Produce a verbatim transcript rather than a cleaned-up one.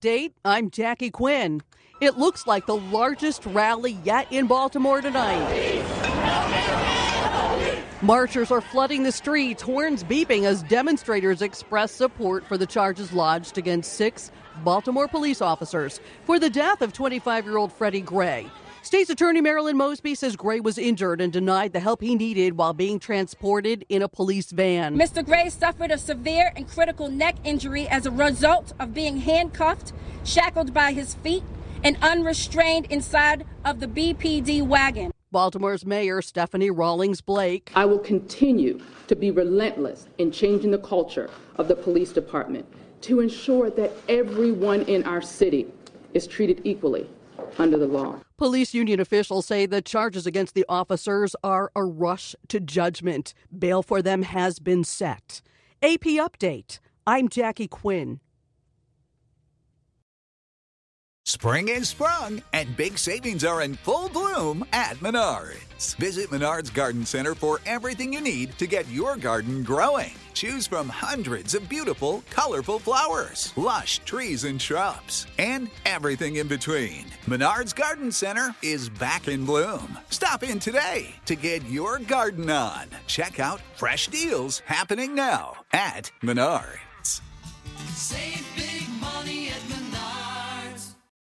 Update, I'm Jackie Quinn. It looks like the largest rally yet in Baltimore tonight. Marchers are flooding the streets, horns beeping as demonstrators express support for the charges lodged against six Baltimore police officers for the death of twenty-five-year-old Freddie Gray. State's Attorney Marilyn Mosby says Gray was injured and denied the help he needed while being transported in a police van. Mister Gray suffered a severe and critical neck injury as a result of being handcuffed, shackled by his feet, and unrestrained inside of the B P D wagon. Baltimore's Mayor Stephanie Rawlings Blake. I will continue to be relentless in changing the culture of the police department to ensure that everyone in our city is treated equally under the law. Police union officials say the charges against the officers are a rush to judgment. Bail for them has been set. A P Update. I'm Jackie Quinn. Spring is sprung, and big savings are in full bloom at Menards. Visit Menards Garden Center for everything you need to get your garden growing. Choose from hundreds of beautiful, colorful flowers, lush trees and shrubs, and everything in between. Menards Garden Center is back in bloom. Stop in today to get your garden on. Check out fresh deals happening now at Menards. Save big money